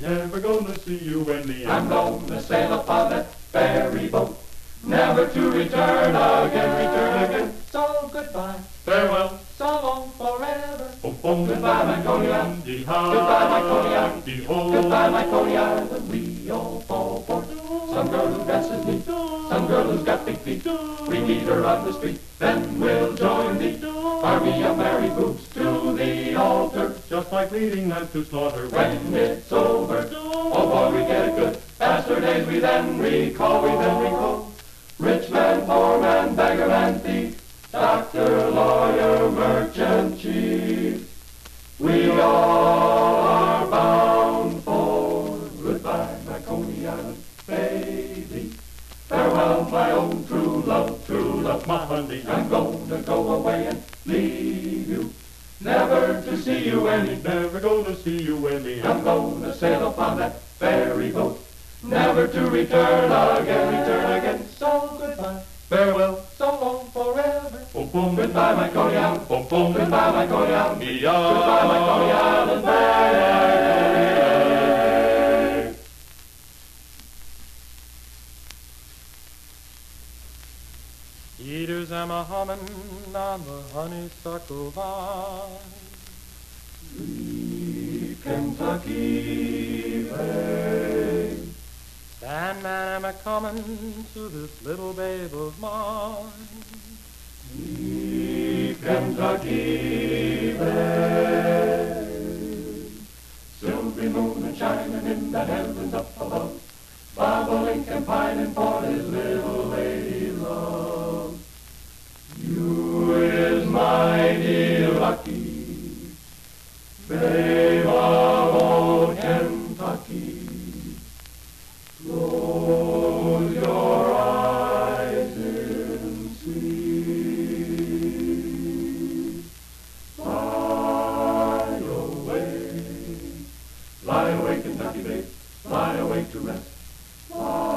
never gonna see you any. I'm gonna sail upon that ferry boat, never to return again. So goodbye, Farewell, so long forever. bum bum, Goodbye, my Coney Island. Goodbye, my Coney Island. Goodbye, my Coney Island. We all fall for some girl who dresses neat, some girl who's got big feet. We meet her on the street, then we'll join the army of married boobs to the altar. just like leading them to slaughter. When it's over, oh boy, we get it good. Faster days we then recall. Rich man, poor man, beggar man, thief, doctor, lawyer, merchant, chief. We all are bound for goodbye, my Coney Island baby. Farewell, my own true love, my honey, I'm gonna go away and leave you, never to see you any. never gonna see you any. I'm gonna sail upon that ferry boat, never to return again. So goodbye, Farewell, so long forever. bum bum, Goodbye, my Coney Island. bum bum, Goodbye, my Coney Island. me-ya. Goodbye, my Coney Island babe. Eaters am a humming on the honeysuckle vine. Sweet Kentucky babe. Sandman am a coming to this little babe of mine. Sweet Kentucky babe. Silvery moon and shining in the heavens up above, bobolink and pining for his little lady love. You is mighty lucky, babe of old Kentucky. Close your eyes in sleep. Lie away, Kentucky babe, lie away to rest. Lie